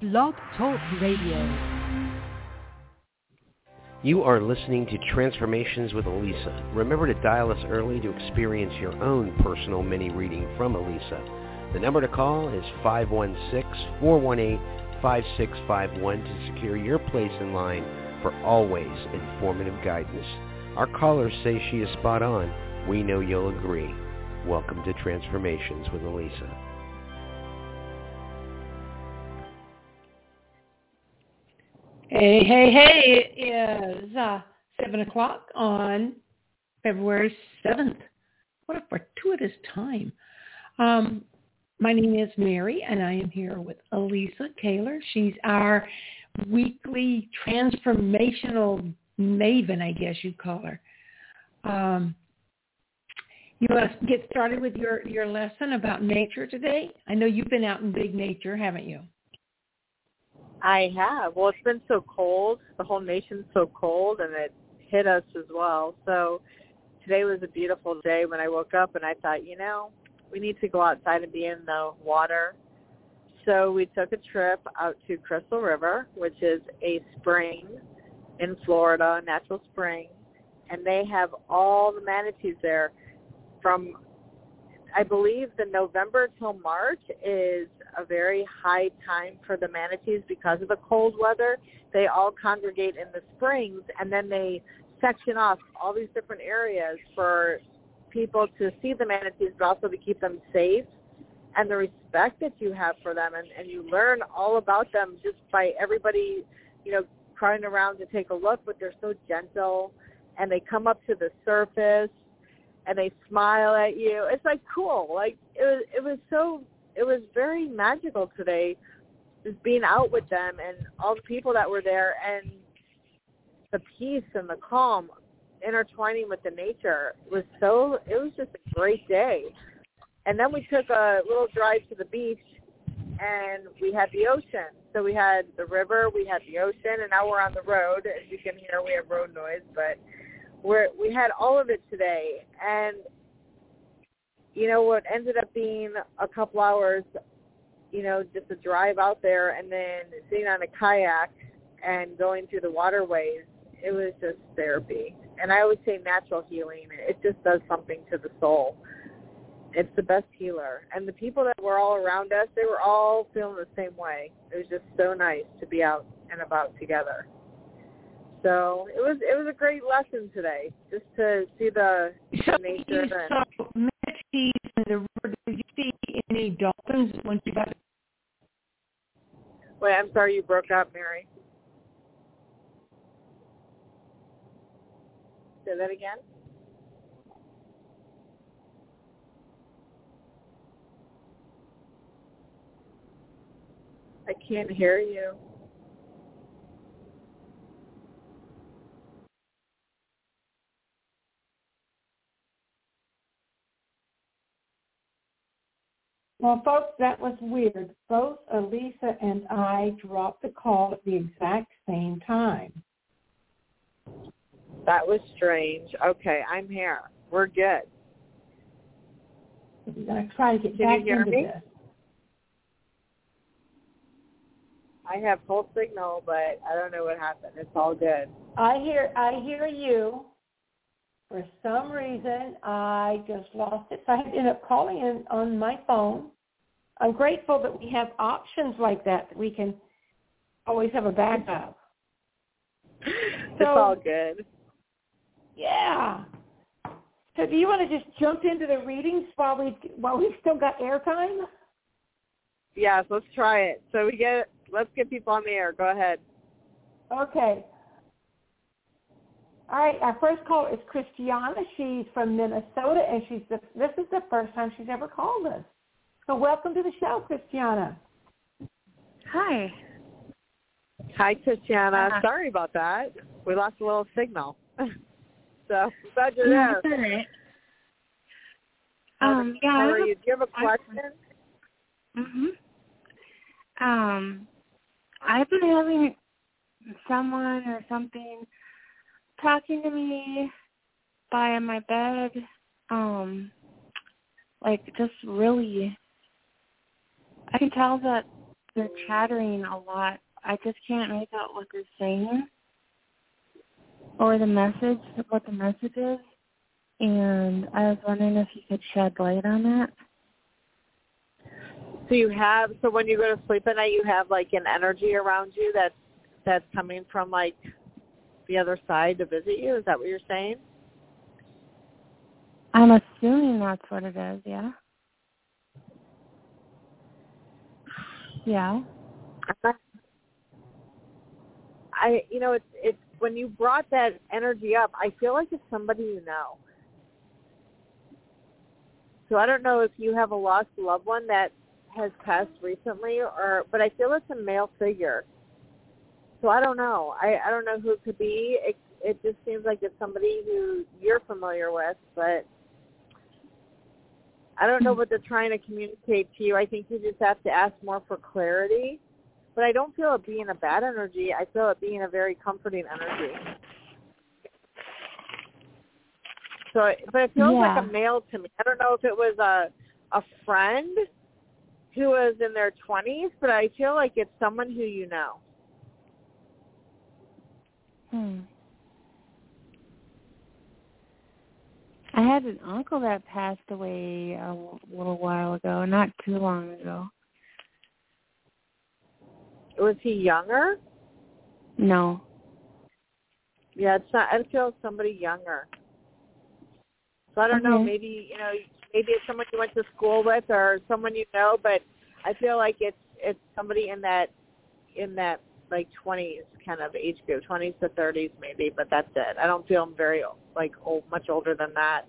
Blog Talk Radio. You are listening to Transformations with Elisa. Remember to dial us early to experience your own personal mini reading from Elisa. The number to call is 516-418-5651 to secure your place in line for always informative guidance. Our callers say she is spot on. We know you'll agree. Welcome to Transformations with Elisa. Hey, it is 7 o'clock on February 7th. What a fortuitous time. My name is Mary, and I am here with Elisa Kaler. She's our weekly transformational maven, I guess you'd call her. You want to get started with your lesson about nature today? I know you've been out in big nature, haven't you? I have. Well, it's been so cold. The whole nation's so cold, and it hit us as well. So today was a beautiful day when I woke up, and I thought, we need to go outside and be in the water. So we took a trip out to Crystal River, which is a spring in Florida, a natural spring, and they have all the manatees there from, I believe, the November till March is a very high time for the manatees because of the cold weather. They all congregate in the springs, and then they section off all these different areas for people to see the manatees, but also to keep them safe, and the respect that you have for them. And you learn all about them just by everybody, crawling around to take a look, but they're so gentle, and they come up to the surface, and they smile at you. It's cool. It was very magical today, just being out with them and all the people that were there, and the peace and the calm intertwining with the nature it was just a great day. And then we took a little drive to the beach, and we had the ocean. So we had the river, we had the ocean, and now we're on the road. As you can hear, we have road noise, but we had all of it today. And what ended up being a couple hours, just a drive out there and then sitting on a kayak and going through the waterways, it was just therapy. And I always say natural healing. It just does something to the soul. It's the best healer. And the people that were all around us, they were all feeling the same way. It was just so nice to be out and about together. So it was a great lesson today, just to see the nature. Manatees in the river. Did you see any dolphins once you got? Wait, I'm sorry, you broke up, Mary. Say that again. I can't hear you. Well, folks, that was weird. Both Elisa and I dropped the call at the exact same time. That was strange. Okay, I'm here. We're good. We're going to try to get back into this. I have full signal, but I don't know what happened. It's all good. I hear you. For some reason, I just lost it. So I had to end up calling in on my phone. I'm grateful that we have options like that we can always have a backup. It's all good. Yeah. So do you want to just jump into the readings while we still got airtime? Yes, let's try it. So let's get people on the air. Go ahead. Okay. All right, our first caller is Christiana. She's from Minnesota, and this is the first time she's ever called us. So welcome to the show, Christiana. Hi. Hi, Christiana. Sorry about that. We lost a little signal. So glad you're there. That's all right. How are you? Do you have a question? I've been having someone or something talking to me by my bed, just really, I can tell that they're chattering a lot. I just can't make out what they're saying or the message, what the message is. And I was wondering if you could shed light on that. So when you go to sleep at night, you have like an energy around you that's coming from like the other side to visit you. Is that what you're saying? I'm assuming that's what it is. Yeah. Yeah. It's when you brought that energy up, I feel like it's somebody you know. So I don't know if you have a lost loved one that has passed recently, but I feel it's a male figure. So I don't know. I don't know who it could be. It just seems like it's somebody who you're familiar with, but I don't know what they're trying to communicate to you. I think you just have to ask more for clarity. But I don't feel it being a bad energy. I feel it being a very comforting energy. But it feels like a male to me. I don't know if it was a friend who was in their 20s, but I feel like it's someone who you know. I had an uncle that passed away a little while ago, not too long ago. Was he younger? No. Yeah, it's not. I feel somebody younger. So I don't know. Maybe maybe it's someone you went to school with or someone you know. But I feel like it's somebody in that like 20s kind of age group, 20s to 30s maybe. But that's it. I don't feel very like old, much older than that.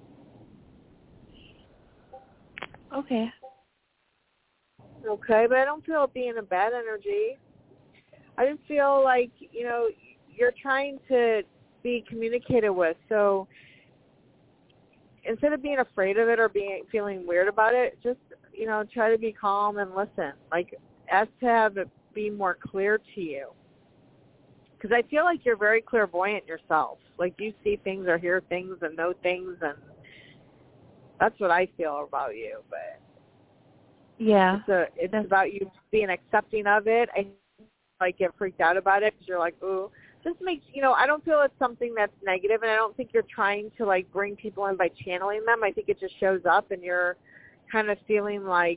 Okay. Okay, but I don't feel it being a bad energy. I just feel like, you're trying to be communicated with. So instead of being afraid of it or feeling weird about it, just, try to be calm and listen. Like, ask to have it be more clear to you. Because I feel like you're very clairvoyant yourself. Like, you see things or hear things and know things, and that's what I feel about you. But yeah, it's about you being accepting of it. I like get freaked out about it because you're like, ooh, just makes, I don't feel it's something that's negative, and I don't think you're trying to like bring people in by channeling them. I think it just shows up and you're kind of feeling like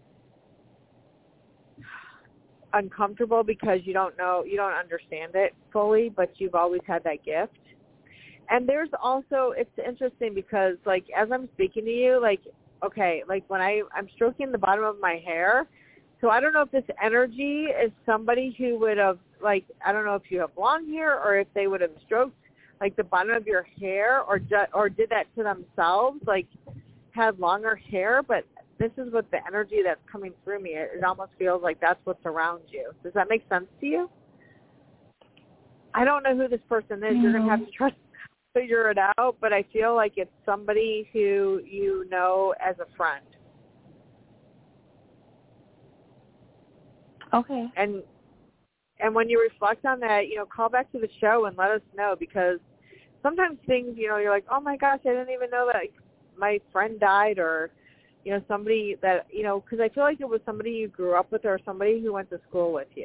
uncomfortable because you don't understand it fully, but you've always had that gift. And there's also, it's interesting because like as I'm speaking to you, like, okay, like when I'm stroking the bottom of my hair, so I don't know if this energy is somebody who would have, like, I don't know if you have long hair or if they would have stroked, like, the bottom of your hair or did that to themselves, like, had longer hair. But this is what the energy that's coming through me. It almost feels like that's what's around you. Does that make sense to you? I don't know who this person is. You're going to have to try to figure it out, but I feel like it's somebody who you know as a friend. Okay. And when you reflect on that, call back to the show and let us know, because sometimes things, you're like, oh my gosh, I didn't even know that my friend died, or, somebody that, because I feel like it was somebody you grew up with or somebody who went to school with you.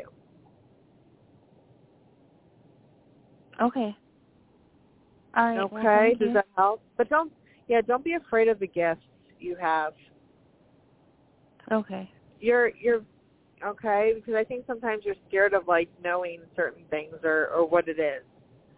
Okay. All right. Okay. Does that help? But don't be afraid of the gifts you have. Okay. You're okay, because I think sometimes you're scared of like knowing certain things or what it is.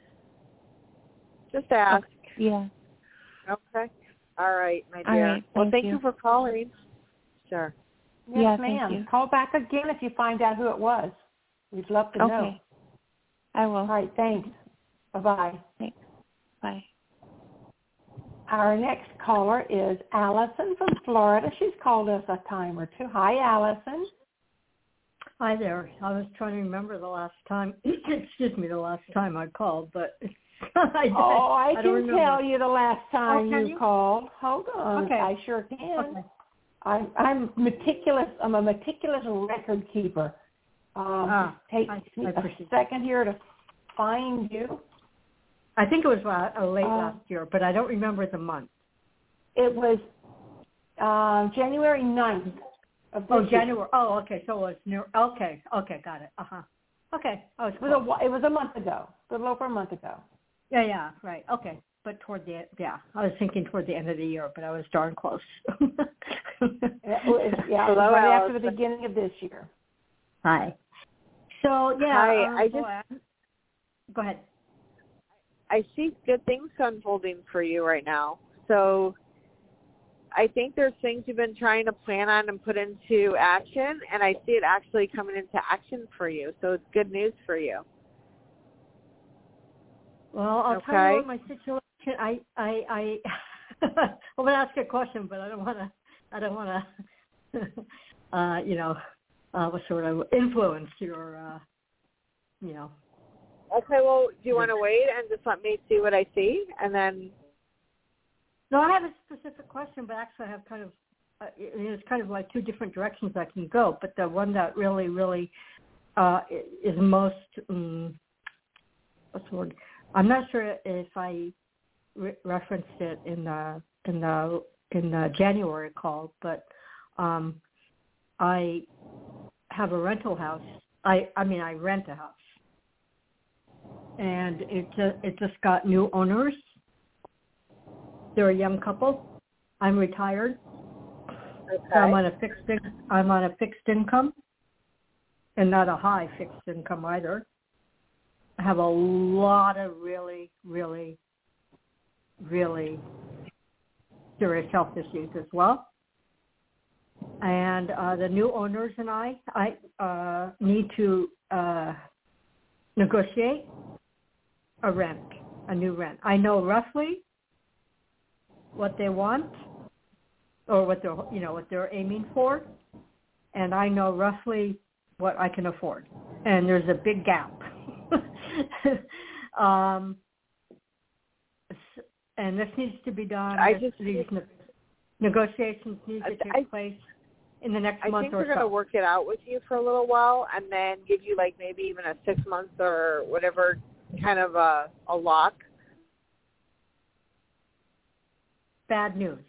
Just ask. Okay. Yeah. Okay. All right, my dear. All right, thank you for calling. Sure. Yes, thank ma'am. you. Call back again if you find out who it was. We'd love to know. Okay. I will. All right, thanks. Bye-bye. Thanks. Bye. Our next caller is Allison from Florida. She's called us a time or two. Hi, Allison. Hi there. I was trying to remember the last time, the last time I called, but I can don't tell you the last time you called. Hold on. Okay. I sure can. Okay. I'm meticulous. I'm a meticulous record keeper. Takes me a second here to find you. I think it was late last year, but I don't remember the month. It was January 9th of this Oh, year. January. Oh, okay. So it's near. Okay. Got it. Okay. Oh, It was a month ago, a little over a month ago. Yeah. Right. Okay. But I was thinking toward the end of the year, but I was darn close. Yeah, Hello, right Alice. after the beginning of this year. Hi. So yeah. Hi. Go ahead. I see good things unfolding for you right now. So I think there's things you've been trying to plan on and put into action, and I see it actually coming into action for you. So it's good news for you. Well, I'll tell you what my situation. I I'm gonna ask you a question, but I don't want to, what sort of influence your, Okay, well, do you want to wait and just let me see what I see, and then? No, I have a specific question, but actually I have kind of, it's kind of like two different directions I can go. But the one that really, really is most, what's the word? I'm not sure if I referenced it in the January call, but I have a rental house. I rent a house, and it just got new owners. They're a young couple. I'm retired. Okay. So I'm on a fixed income, and not a high fixed income either. I have a lot of really, really, really serious health issues as well. And the new owners and I need to negotiate a new rent. I know roughly what they want, or what they're aiming for, and I know roughly what I can afford. And there's a big gap. And this needs to be done. These negotiations need to take place in the next month or so. I think we're going to work it out with you for a little while, and then give you like maybe even a 6 months or whatever kind of a lock. Bad news.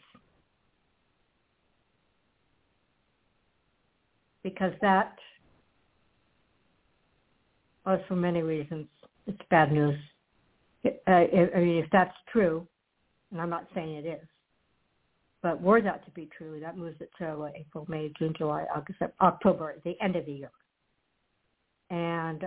Because that was for many reasons. It's bad news. I mean, if that's true, and I'm not saying it is, but were that to be true, that moves it to April, May, June, July, August, October, the end of the year. And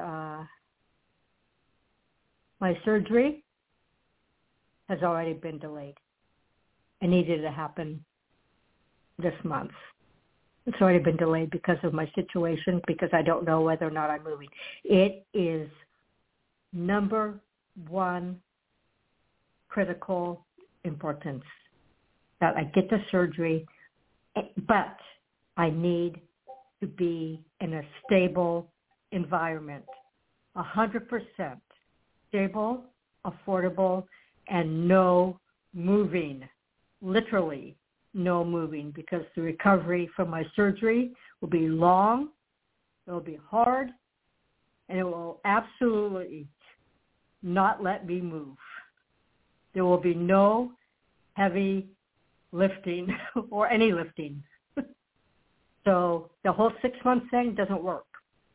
my surgery has already been delayed. It needed to happen this month. It's already been delayed because of my situation, because I don't know whether or not I'm moving. It is number one critical importance that I get the surgery, but I need to be in a stable environment, 100% stable, affordable, and no moving, literally no moving, because the recovery from my surgery will be long, it will be hard, and it will absolutely not let me move. There will be no heavy lifting or any lifting. So the whole 6 month thing doesn't work.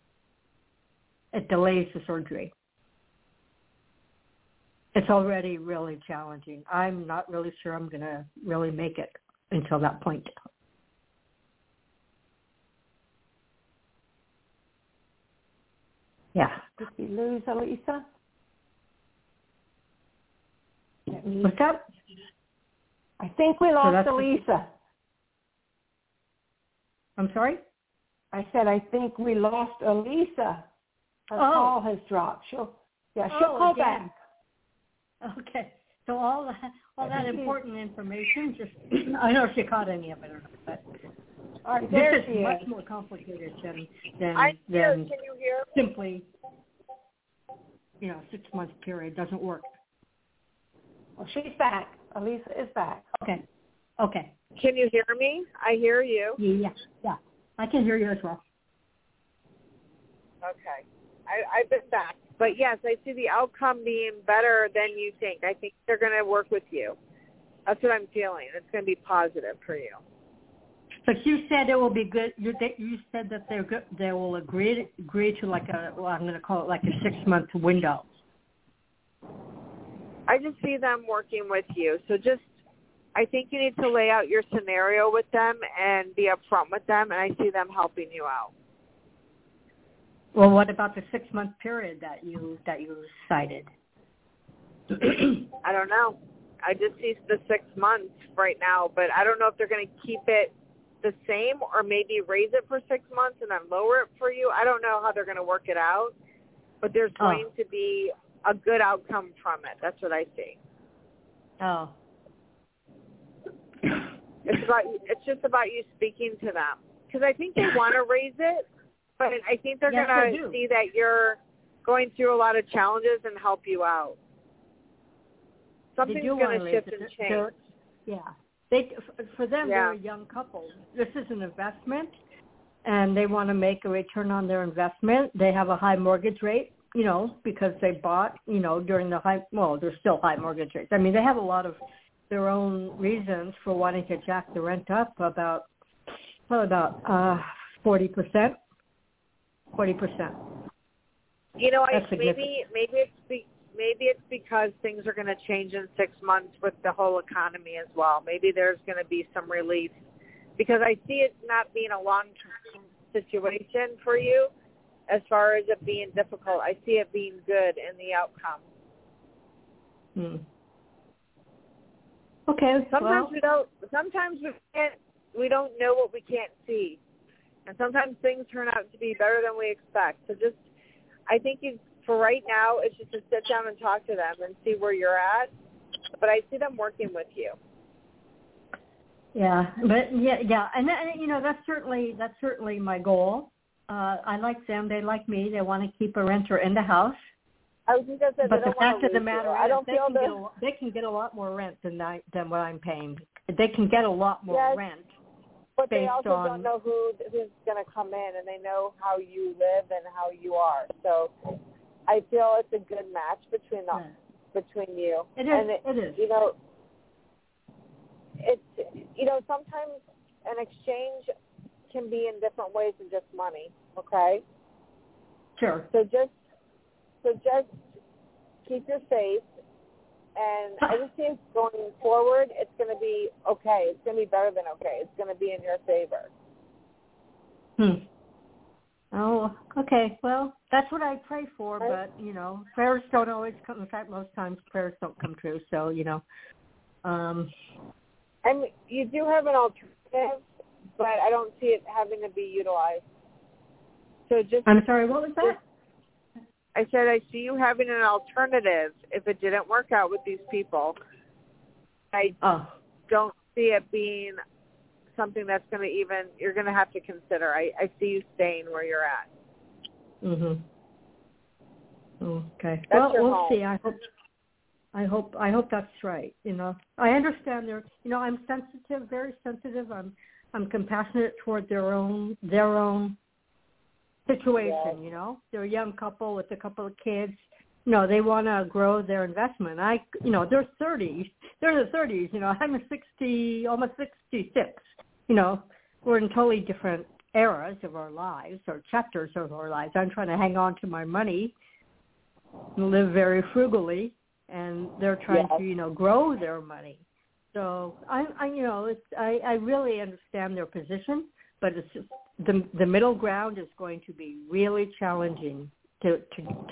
It delays the surgery. It's already really challenging. I'm not really sure I'm going to really make it until that point. Yeah. Did we lose Elisa? What's that? I think we lost Elisa. I'm sorry? I said I think we lost Elisa. Her call has dropped. She'll call back. Okay. So all that important information, just I don't know if she caught any of it or not, but all right, there this is much more complicated than Can you hear? Simply, 6 month period doesn't work. Well, she's back. Elisa is back. Okay. Can you hear me? I hear you. Yeah. I can hear you as well. Okay. I've been back. But yes, I see the outcome being better than you think. I think they're going to work with you. That's what I'm feeling. It's going to be positive for you. But you said it will be good. You said that they're good. They will agree to like I'm going to call it like a 6-month window. I just see them working with you. So I think you need to lay out your scenario with them and be upfront with them, and I see them helping you out. Well, what about the 6-month period that you cited? I don't know. I just see the 6 months right now, but I don't know if they're going to keep it the same or maybe raise it for 6 months and then lower it for you. I don't know how they're going to work it out, but there's going to be a good outcome from it. That's what I see. Oh. It's just about you speaking to them, because I think they want to raise it, but I think they're going to see that you're going through a lot of challenges and help you out. Something's going to shift and change. Yeah. For them, they're a young couple. This is an investment, and they want to make a return on their investment. They have a high mortgage rate, because they bought, during the there's still high mortgage rates. I mean, they have a lot of their own reasons for wanting to jack the rent up about 40%. 40%. Maybe it's because things are going to change in 6 months with the whole economy as well. Maybe there's going to be some relief, because I see it not being a long-term situation for you as far as it being difficult. I see it being good in the outcome. Okay. Sometimes we don't know what we can't see, and sometimes things turn out to be better than we expect. So I think for right now, it's just to sit down and talk to them and see where you're at. But I see them working with you. Yeah, but yeah, and that's certainly my goal. I like them; they like me. They want to keep a renter in the house. I was just going to say, but the fact of the matter is, they can get a lot more rent than what I'm paying. They can get a lot more rent. But they also don't know who's going to come in, and they know how you live and how you are. So I feel it's a good match between you. It is. It's sometimes an exchange can be in different ways than just money. Okay. Sure. So just keep your faith, and I just think going forward, it's going to be okay. It's going to be better than okay. It's going to be in your favor. Oh, okay. Well, that's what I pray for, but, prayers don't always come. In fact, most times prayers don't come true, so, And you do have an alternative, but I don't see it having to be utilized. So I'm sorry, what was that? I said I see you having an alternative if it didn't work out with these people. I don't see it being something that's going to you're going to have to consider. I see you staying where you're at. Okay. That's we'll home. see. I hope that's right. I understand I'm sensitive, very sensitive. I'm compassionate toward their own situation. Yes. They're a young couple with a couple of kids. They want to grow their investment. They're 30s. They're in the 30s. I'm 60, almost 66. We're in totally different eras of our lives or chapters of our lives. I'm trying to hang on to my money and live very frugally, and they're trying to, grow their money. So I really understand their position, but it's just the middle ground is going to be really challenging to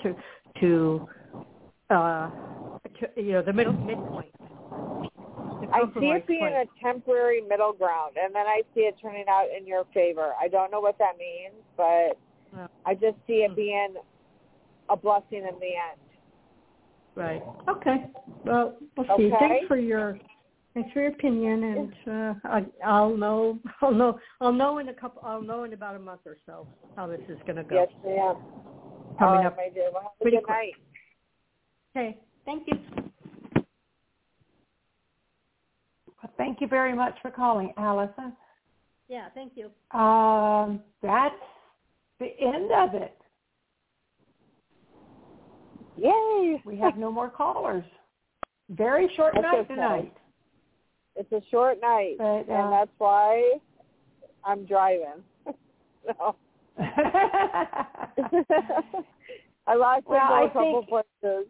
the midpoint. I see it being a temporary middle ground, and then I see it turning out in your favor. I don't know what that means, but I just see it being a blessing in the end. Right. Okay. Well, we'll see. Thanks for your opinion, and I'll know in about a month or so how this is going to go. Yes, ma'am. Coming up. My dear. Well, have a good night. Okay. Thank you. Well, thank you very much for calling, Allison. Yeah, thank you. That's the end of it. Yay! We have no more callers. Very short night tonight. It's a short night, but, and that's why I'm driving. So I lost a couple places.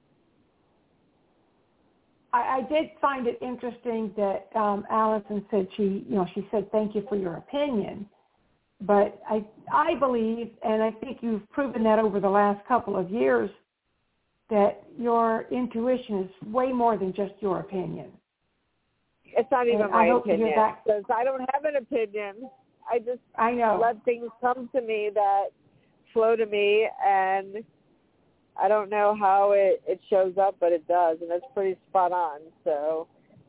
I did find it interesting that Allison said she said thank you for your opinion, but I believe, and I think you've proven that over the last couple of years, that your intuition is way more than just your opinion. It's not even my opinion, because I don't have an opinion. I know. Let things come to me that flow to me, and I don't know how it shows up, but it does, and it's pretty spot on. So,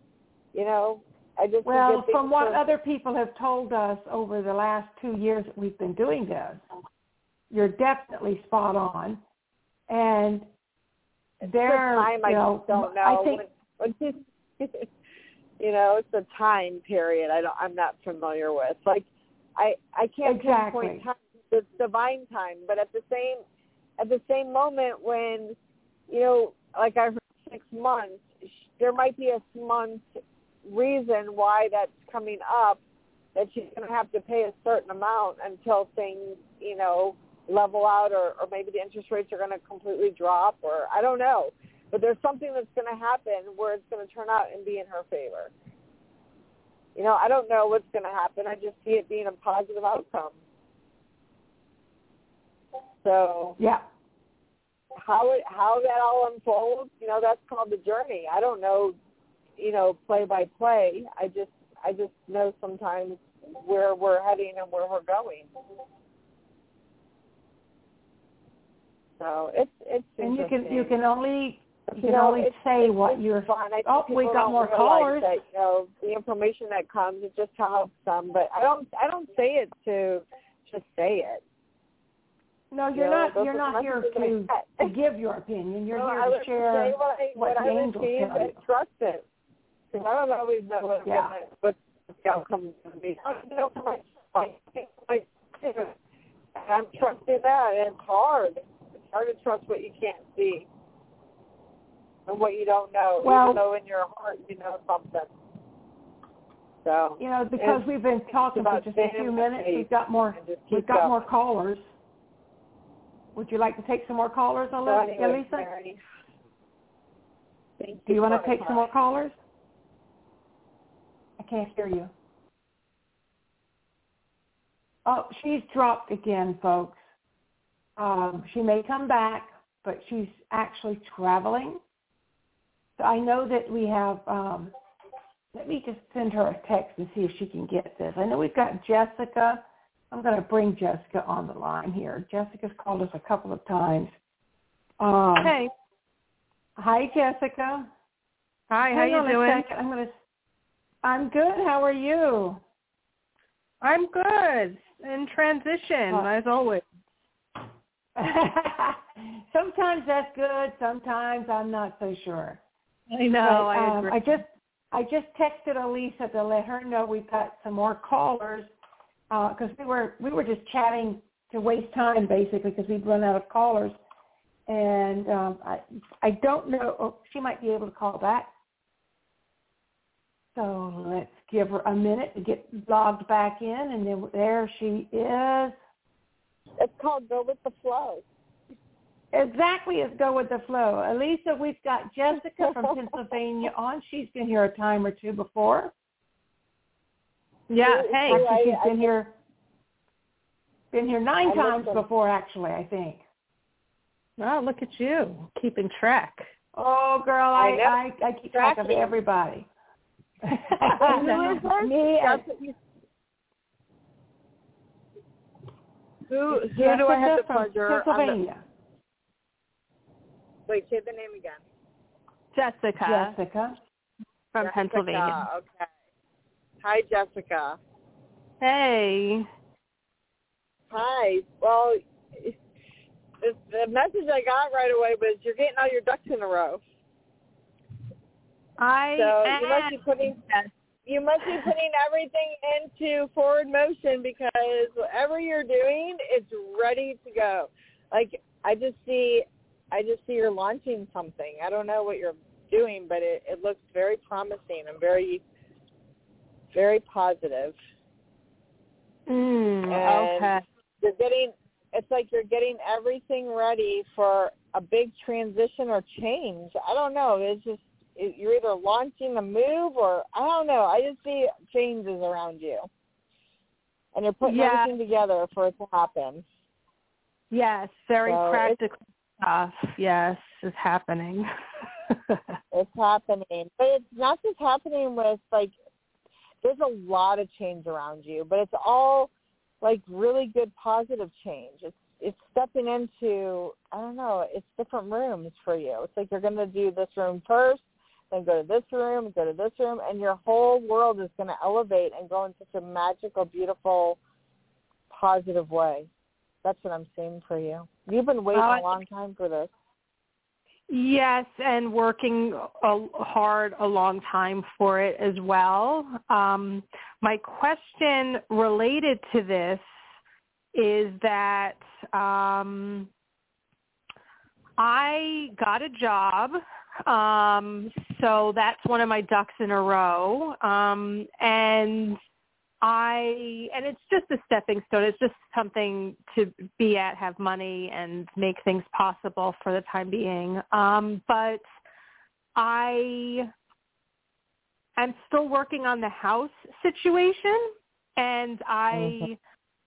I just from what other people have told us over the last 2 years that we've been doing this, you're definitely spot on, and there, I don't know. I think it's a time period I'm not familiar with. Like I can't pinpoint time. It's divine time, but at the same moment when like I heard 6 months, there might be a month reason why that's coming up, that she's going to have to pay a certain amount until things level out, or maybe the interest rates are going to completely drop, or I don't know. But there's something that's going to happen where it's going to turn out and be in her favor. I don't know what's going to happen. I just see it being a positive outcome. So yeah, how that all unfolds, that's called the journey. I don't know, play by play. I just know sometimes where we're heading and where we're going. So it's and interesting. you can only say what you're. We got more callers. That, the information that comes, it just helps some, but I don't say it to just say it. No, you're not here to give your opinion. You're here to share what the angels tell you. And trust it, because I don't always know what the outcome is going to be. I don't know I'm trusting that, and it's hard. It's hard to trust what you can't see and what you don't know, even though in your heart you know something. So because we've been talking for just a few minutes, we've got more callers. Would you like to take some more callers, Elisa? Do you want to take some more callers? I can't hear you. Oh, she's dropped again, folks. She may come back, but she's actually traveling. So I know that we have, let me just send her a text and see if she can get this. I know we've got Jessica. I'm going to bring Jessica on the line here. Jessica's called us a couple of times. Hey. Hi, Jessica. Hi, how you doing? I'm good. How are you? I'm good. In transition, as always. Sometimes that's good. Sometimes I'm not so sure. I know. I agree. I just texted Elisa to let her know we've got some more callers because we were just chatting to waste time basically because we'd run out of callers, and I don't know. Oh, she might be able to call back. So let's give her a minute to get logged back in, and then there she is. It's called Go With the Flow. Exactly, it's Go With the Flow. Elisa, we've got Jessica from Pennsylvania on. She's been here a time or two before. Yeah, hey. Actually, she's been here 9 times before, actually, I think. Oh, look at you, keeping track. Oh, girl, I keep track of everybody. Me and who do I have the pleasure? Pennsylvania. Wait, say the name again. Jessica. From Pennsylvania. Okay. Hi, Jessica. Hey. Hi. Well, the message I got right away was you're getting all your ducks in a row. You must be putting everything into forward motion because whatever you're doing, it's ready to go. Like I just see you're launching something. I don't know what you're doing, but it looks very promising and very, very positive. Okay. It's like you're getting everything ready for a big transition or change. I don't know. You're either launching a move or I don't know. I just see changes around you. And you're putting everything together for it to happen. Yes, very practical stuff. Yes, it's happening. It's happening. But it's not just happening with, like, there's a lot of change around you, but it's all, like, really good positive change. It's stepping into, I don't know, it's different rooms for you. It's like you're going to do this room first, then go to this room, and your whole world is going to elevate and go in such a magical, beautiful, positive way. That's what I'm seeing for you. You've been waiting a long time for this. Yes, and working hard a long time for it as well. My question related to this is that I got a job, so that's one of my ducks in a row, and it's just a stepping stone. It's just something to be at, have money, and make things possible for the time being. But I am still working on the house situation, and I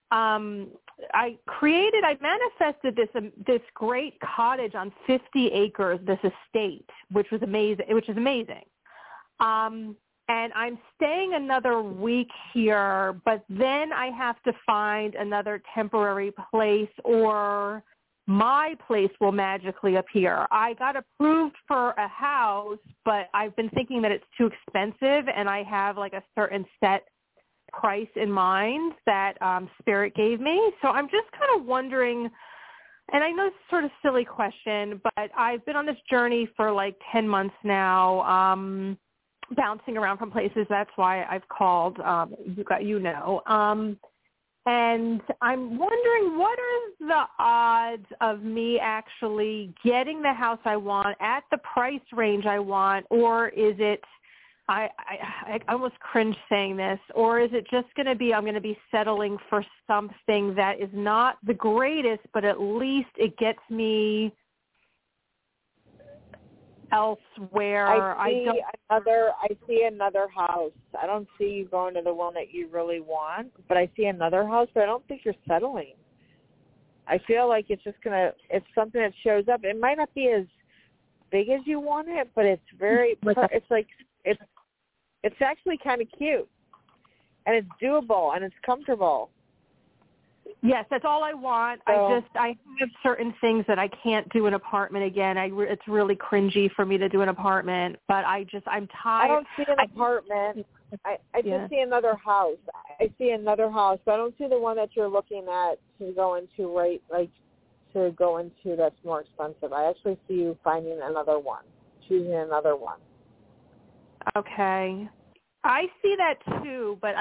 manifested this great cottage on 50 acres, this estate, which is amazing. And I'm staying another week here, but then I have to find another temporary place or my place will magically appear. I got approved for a house, but I've been thinking that it's too expensive, and I have like a certain set price in mind that Spirit gave me. So I'm just kind of wondering, and I know it's sort of a silly question, but I've been on this journey for like 10 months now, bouncing around from places. That's why I've called, and I'm wondering, what are the odds of me actually getting the house I want at the price range I want, or is it, I almost cringe saying this, or is it just going to be I'm going to be settling for something that is not the greatest, but at least it gets me elsewhere? I see another house. I don't see you going to the one that you really want, but I see another house, but I don't think you're settling. I feel like it's something that shows up. It might not be as big as you want it, but it's it's actually kind of cute, and it's doable, and it's comfortable. Yes, that's all I want. So, I have certain things that I can't do an apartment again. It's really cringy for me to do an apartment, but I'm tired. I don't see an apartment. I just see another house. I see another house, but I don't see the one that you're looking at to go into that's more expensive. I actually see you finding another one, choosing another one. Okay. I see that too, but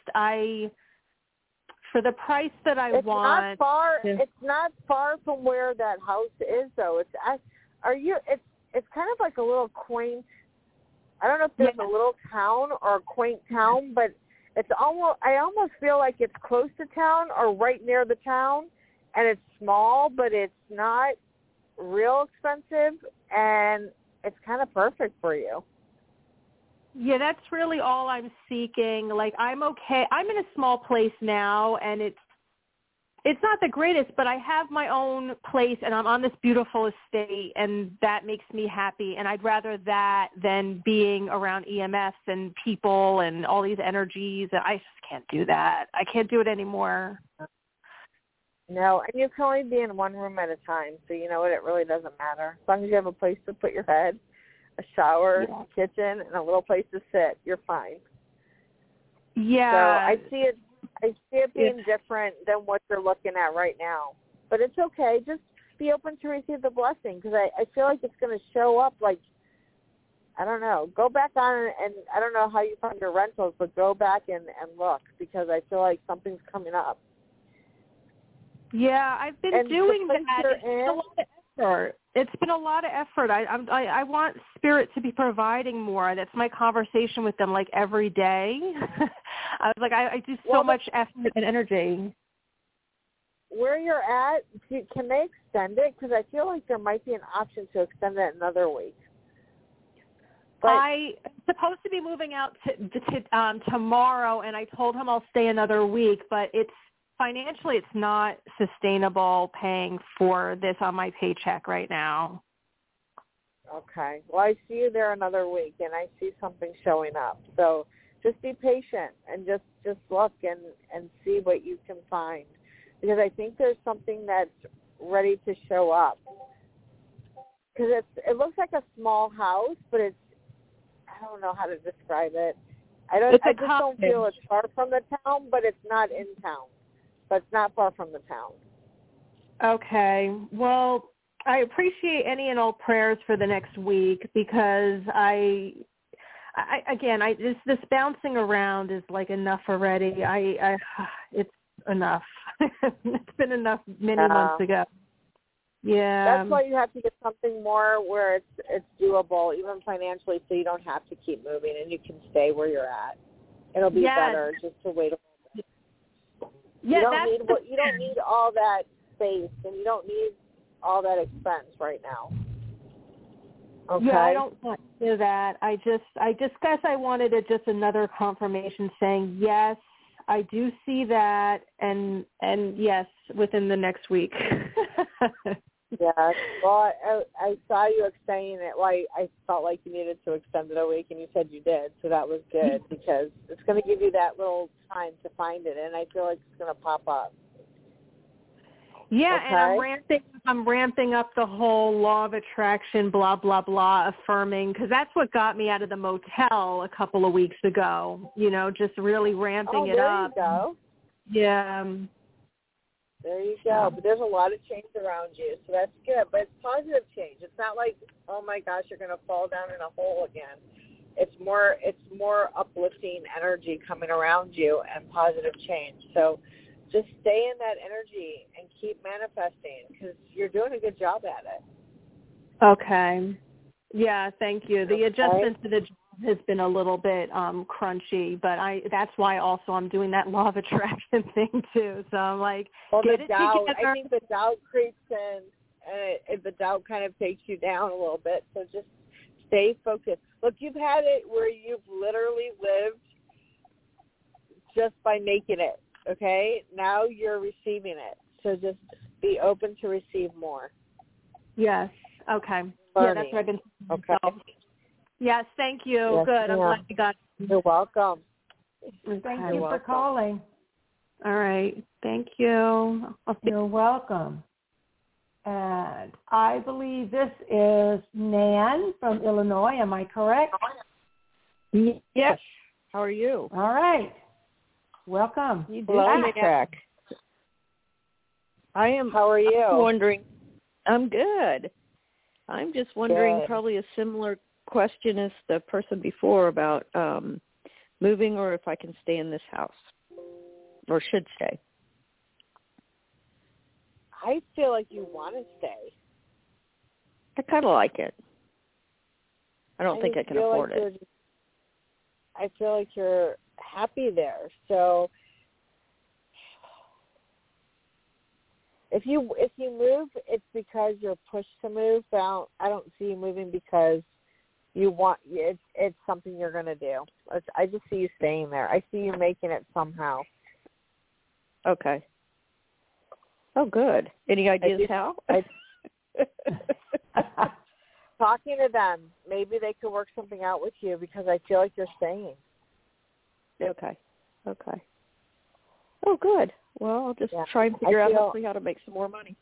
for the price that I want. It's not far from where that house is, though. It's kind of like a little quaint. I don't know if there's a little town or a quaint town, but I almost feel like it's close to town or right near the town, and it's small, but it's not real expensive, and it's kind of perfect for you. Yeah, that's really all I'm seeking. Like, I'm okay. I'm in a small place now, and it's not the greatest, but I have my own place, and I'm on this beautiful estate, and that makes me happy. And I'd rather that than being around EMFs and people and all these energies. I just can't do that. I can't do it anymore. No, and you can only be in one room at a time, so you know what? It really doesn't matter. As long as you have a place to put your head, a shower, kitchen, and a little place to sit, you're fine. Yeah. So I see it being different than what you're looking at right now. But it's okay. Just be open to receive the blessing, because I feel like it's going to show up like, I don't know. Go back on, and I don't know how you find your rentals, but go back and look, because I feel like something's coming up. Yeah, I've been doing that. It's been a lot of effort. It's been a lot of effort. I want Spirit to be providing more. That's my conversation with them, like, every day. I was like, I do so much effort and energy. Where you're at, can they extend it? Because I feel like there might be an option to extend it another week. But I'm supposed to be moving out tomorrow, and I told him I'll stay another week, but financially it's not sustainable paying for this on my paycheck right now. okay. Well, I see you there another week, and I see something showing up. So just be patient and just look and see what you can find. Because I think there's something that's ready to show up. Because it looks like a small house, but I don't know how to describe it. I just don't feel it's far from the town, but it's not in town. But it's not far from the town. Okay. Well, I appreciate any and all prayers for the next week because this bouncing around is like enough already. It's enough. It's been enough many months ago. Yeah. That's why you have to get something more where it's doable, even financially, so you don't have to keep moving and you can stay where you're at. It'll be better just to wait a moment. Yeah, you don't need all that space, and you don't need all that expense right now. Okay. Yeah, I don't want to do that. I guess I wanted just another confirmation saying yes, I do see that, and yes, within the next week. Yeah. Well, I saw you extending it. Well, I felt like you needed to extend it a week, and you said you did, so that was good because it's going to give you that little time to find it, and I feel like it's going to pop up. Yeah, okay? And I'm ramping up the whole law of attraction, blah, blah, blah, affirming, because that's what got me out of the motel a couple of weeks ago, just really ramping it up. There you go. Yeah. There you go. But there's a lot of change around you, so that's good. But it's positive change. It's not like, oh, my gosh, you're going to fall down in a hole again. It's more uplifting energy coming around you and positive change. So just stay in that energy and keep manifesting because you're doing a good job at it. Okay. Yeah, thank you. The adjustment to the job has been a little bit crunchy, but that's why also I'm doing that law of attraction thing too. So I'm like, get it together. I think the doubt creeps in, and the doubt kind of takes you down a little bit. So just stay focused. Look, you've had it where you've literally lived just by making it. Okay? Now you're receiving it. So just be open to receive more. Yes. Okay. Learning. Yeah, that's what I've been saying. Okay. So. Yes, thank you. Yes, good. I'm glad you got it. You're welcome. Thank you for calling. All right. Thank you. You're welcome. And I believe this is Nan from Illinois. Am I correct? Yes. How are you? All right. Welcome. You do back. I am. How are you? Wondering. I'm good. I'm just wondering probably a similar question as the person before about moving or if I can stay in this house or should stay. I feel like you want to stay. I kind of like it. I don't think I can afford it. I feel like you're happy there. So if you move, it's because you're pushed to move. But I don't see you moving because you want. It's something you're going to do. I just see you staying there. I see you making it somehow. Okay. Oh, good. Any ideas how? Talking to them, maybe they could work something out with you because I feel like you're staying. Okay. Oh, good. Well, I'll just try and figure out hopefully how to make some more money.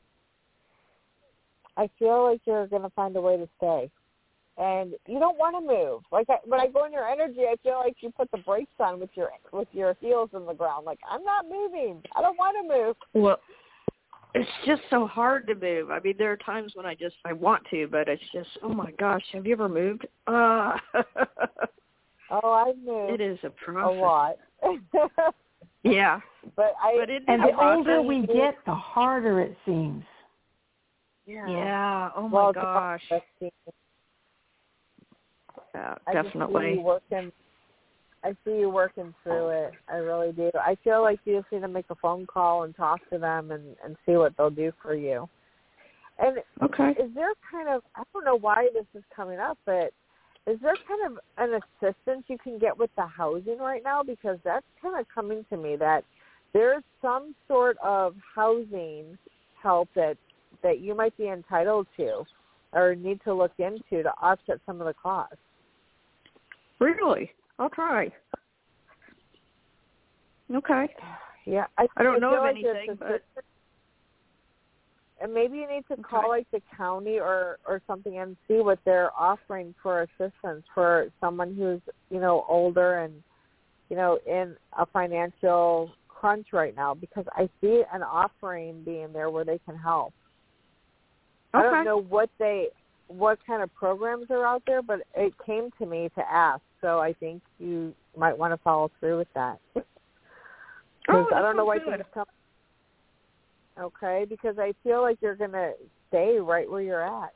I feel like you're going to find a way to stay. And you don't want to move. When I go in your energy, I feel like you put the brakes on with your heels in the ground. Like, I'm not moving. I don't want to move. Well, it's just so hard to move. I mean, there are times when I want to, but it's just, oh my gosh, have you ever moved? Oh, I've moved. It is a process. A lot. Yeah. But the older we get, the harder it seems. Yeah. Oh my gosh. I Definitely. Working. I see you working through it. I really do. I feel like you just need to make a phone call and talk to them and see what they'll do for you. And is there kind of, I don't know why this is coming up, but is there kind of an assistance you can get with the housing right now? Because that's kind of coming to me that there's some sort of housing help that you might be entitled to or need to look into to offset some of the costs. Really? I'll try. Okay. Yeah. I don't know of like anything, but... And maybe you need to call like the county or something and see what they're offering for assistance for someone who's, older and, in a financial crunch right now, because I see an offering being there where they can help. I don't know what kind of programs are out there, but it came to me to ask. So I think you might want to follow through with that. Because I don't know why things come. Okay, because I feel like you're going to stay right where you're at.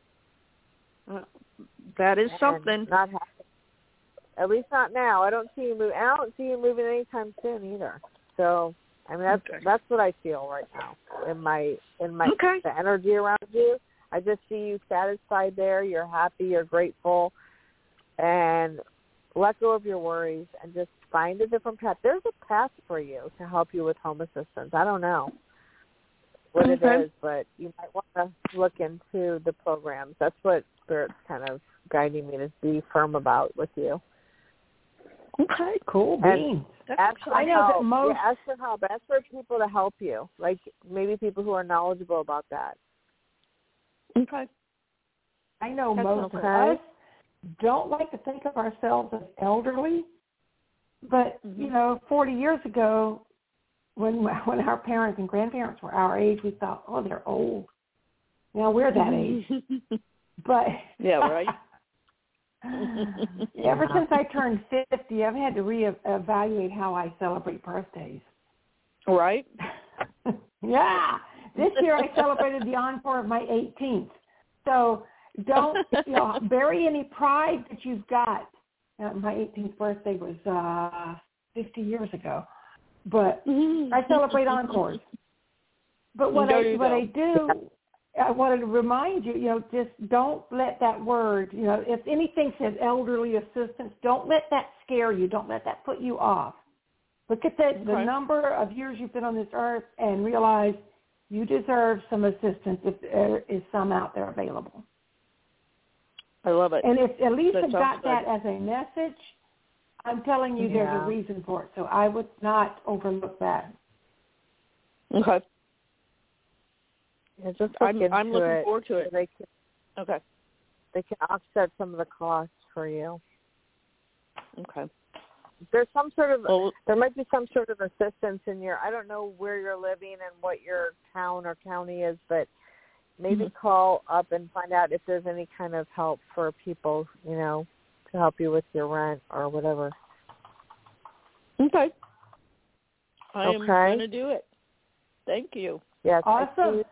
That is something. Not happen. At least not now. I don't see you move. I don't see you moving anytime soon either. So, I mean, that's what I feel right now in my the energy around you. I just see you satisfied there. You're happy. You're grateful, and let go of your worries and just find a different path. There's a path for you to help you with home assistance. I don't know what it is, but you might want to look into the programs. That's what Spirit's kind of guiding me to be firm about with you. Okay, cool. Beans. Ask for help. Yeah, ask for help. Ask for people to help you, like maybe people who are knowledgeable about that. Okay. I know most of us don't like to think of ourselves as elderly, but, 40 years ago, when our parents and grandparents were our age, we thought, oh, they're old. Now we're that age. But yeah, right. Ever since I turned 50, I've had to reevaluate how I celebrate birthdays. Right. Yeah. This year I celebrated the encore of my 18th. So don't bury any pride that you've got. My 18th birthday was 50 years ago. But I celebrate encores. But what I do, I wanted to remind you, just don't let that word, if anything says elderly assistance, don't let that scare you. Don't let that put you off. Look at the number of years you've been on this earth and realize you deserve some assistance if there is some out there available. I love it. And if at least I got that as a message, I'm telling you there's a reason for it, so I would not overlook that. Okay. Yeah, just I'm looking forward to it. They can offset some of the costs for you. Okay. There's there might be some sort of assistance in I don't know where you're living and what your town or county is, but maybe call up and find out if there's any kind of help for people, to help you with your rent or whatever. Okay. I am going to do it. Thank you. Yes, awesome.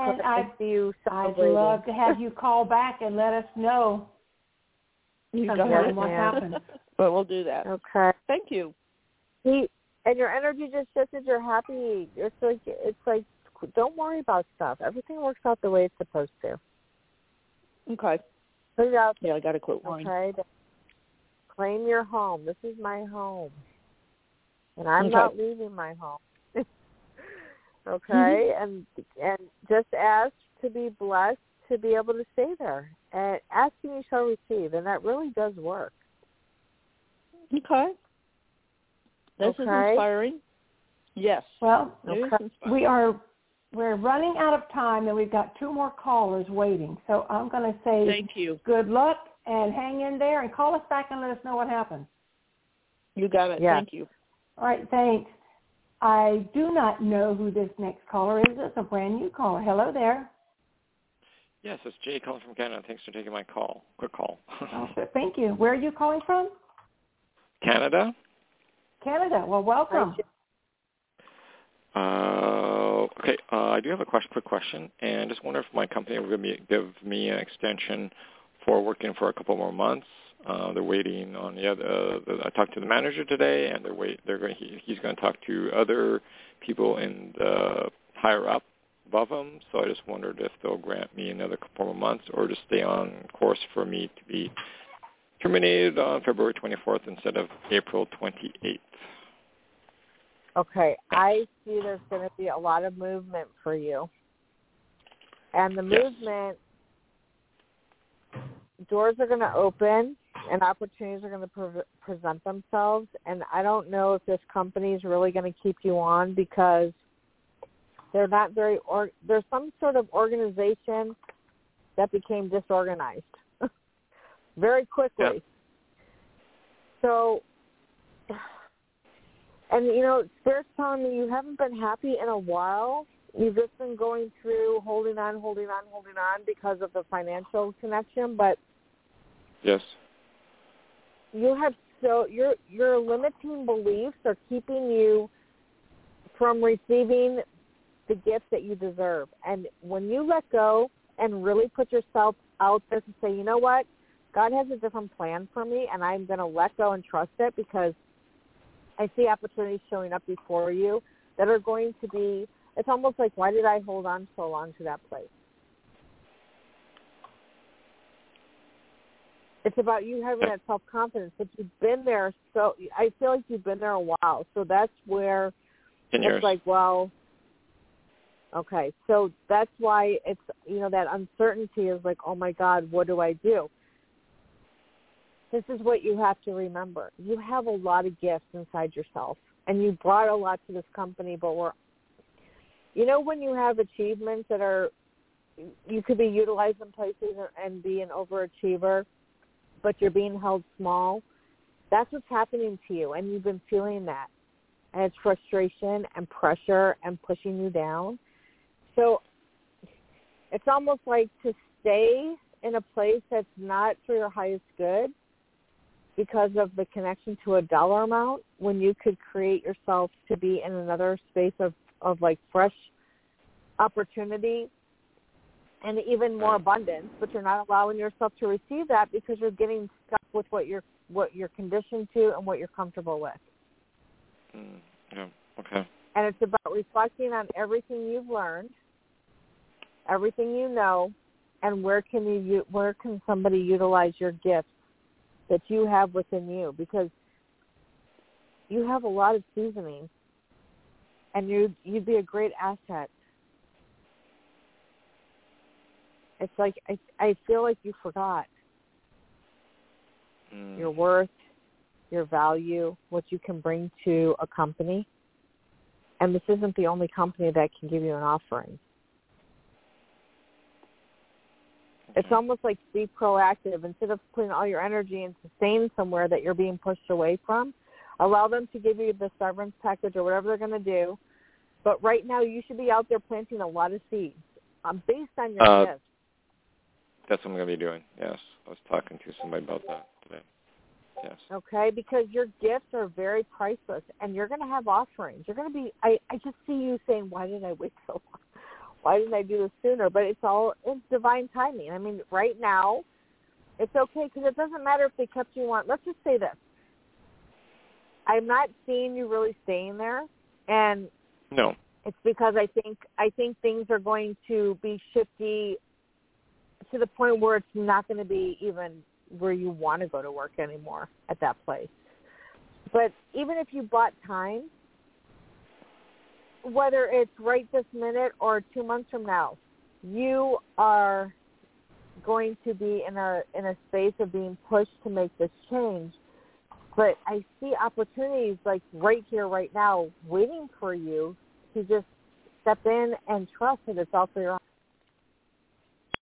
I'd love to have you call back and let us know what happens. But we'll do that. Okay. Thank you. And your energy just shifted. You're happy. It's like don't worry about stuff. Everything works out the way it's supposed to. Okay. Put it out. Yeah, I got to quit worrying. Okay. Claim your home. This is my home, and I'm not leaving my home. Okay, and just ask to be blessed to be able to stay there. And asking you shall receive, and that really does work. Okay. This is inspiring. Yes. Well, we're running out of time, and we've got 2 more callers waiting. So I'm going to say thank you. Good luck, and hang in there, and call us back and let us know what happens. You got it. Yeah. Thank you. All right, thanks. I do not know who this next caller is. It's a brand new caller. Hello there. Yes, it's Jay calling from Canada. Thanks for taking my call. Quick call. Thank you. Where are you calling from? Canada. Canada. Well, welcome. Okay. I do have a quick question, and just wonder if my company will give me an extension for working for a couple more months. They're waiting on the other. I talked to the manager today, and he's going to talk to other people in the higher up above him. So I just wondered if they'll grant me another couple more months, or just stay on course for me to be terminated on February 24th instead of April 28th. Okay, I see there's going to be a lot of movement for you. And the movement, doors are going to open and opportunities are going to present themselves. And I don't know if this company is really going to keep you on because they're not very, there's some sort of organization that became disorganized very quickly. Yep. So, and, Spirit's telling me you haven't been happy in a while. You've just been going through holding on because of the financial connection, but yes, you have your limiting beliefs are keeping you from receiving the gift that you deserve. And when you let go and really put yourself out there to say, you know what, God has a different plan for me, and I'm going to let go and trust it because I see opportunities showing up before you that are going to be, it's almost like, why did I hold on so long to that place? It's about you having that self-confidence, but you've been there, so I feel like you've been there a while. So that's where it's like, well, okay. So that's why it's, that uncertainty is like, oh, my God, what do I do? This is what you have to remember. You have a lot of gifts inside yourself, and you brought a lot to this company, but when you have achievements that are, you could be utilized in places and be an overachiever, but you're being held small, that's what's happening to you, and you've been feeling that. And it's frustration and pressure and pushing you down. So it's almost like to stay in a place that's not for your highest good because of the connection to a dollar amount when you could create yourself to be in another space of like fresh opportunity and even more abundance, but you're not allowing yourself to receive that because you're getting stuck with what you're conditioned to and what you're comfortable with. Yeah. Okay. And it's about reflecting on everything you've learned, everything you know, and where can somebody utilize your gifts that you have within you, because you have a lot of seasoning, and you'd be a great asset. It's like I feel like you forgot your worth, your value, what you can bring to a company. And this isn't the only company that can give you an offering. It's almost like be proactive. Instead of putting all your energy into staying somewhere that you're being pushed away from, allow them to give you the severance package or whatever they're going to do. But right now you should be out there planting a lot of seeds based on your gifts. That's what I'm going to be doing, yes. I was talking to somebody about that today. Yes. Okay, because your gifts are very priceless, and you're going to have offerings. You're going to be, I just see you saying, why did I wait so long? Why didn't I do this sooner? But it's divine timing. I mean, right now, it's okay because it doesn't matter if they kept you on. Let's just say this. I'm not seeing you really staying there, and no, it's because I think things are going to be shifty to the point where it's not going to be even where you want to go to work anymore at that place. But even if you bought time, whether it's right this minute or 2 months from now, you are going to be in a space of being pushed to make this change. But I see opportunities like right here, right now, waiting for you to just step in and trust that it's all for your own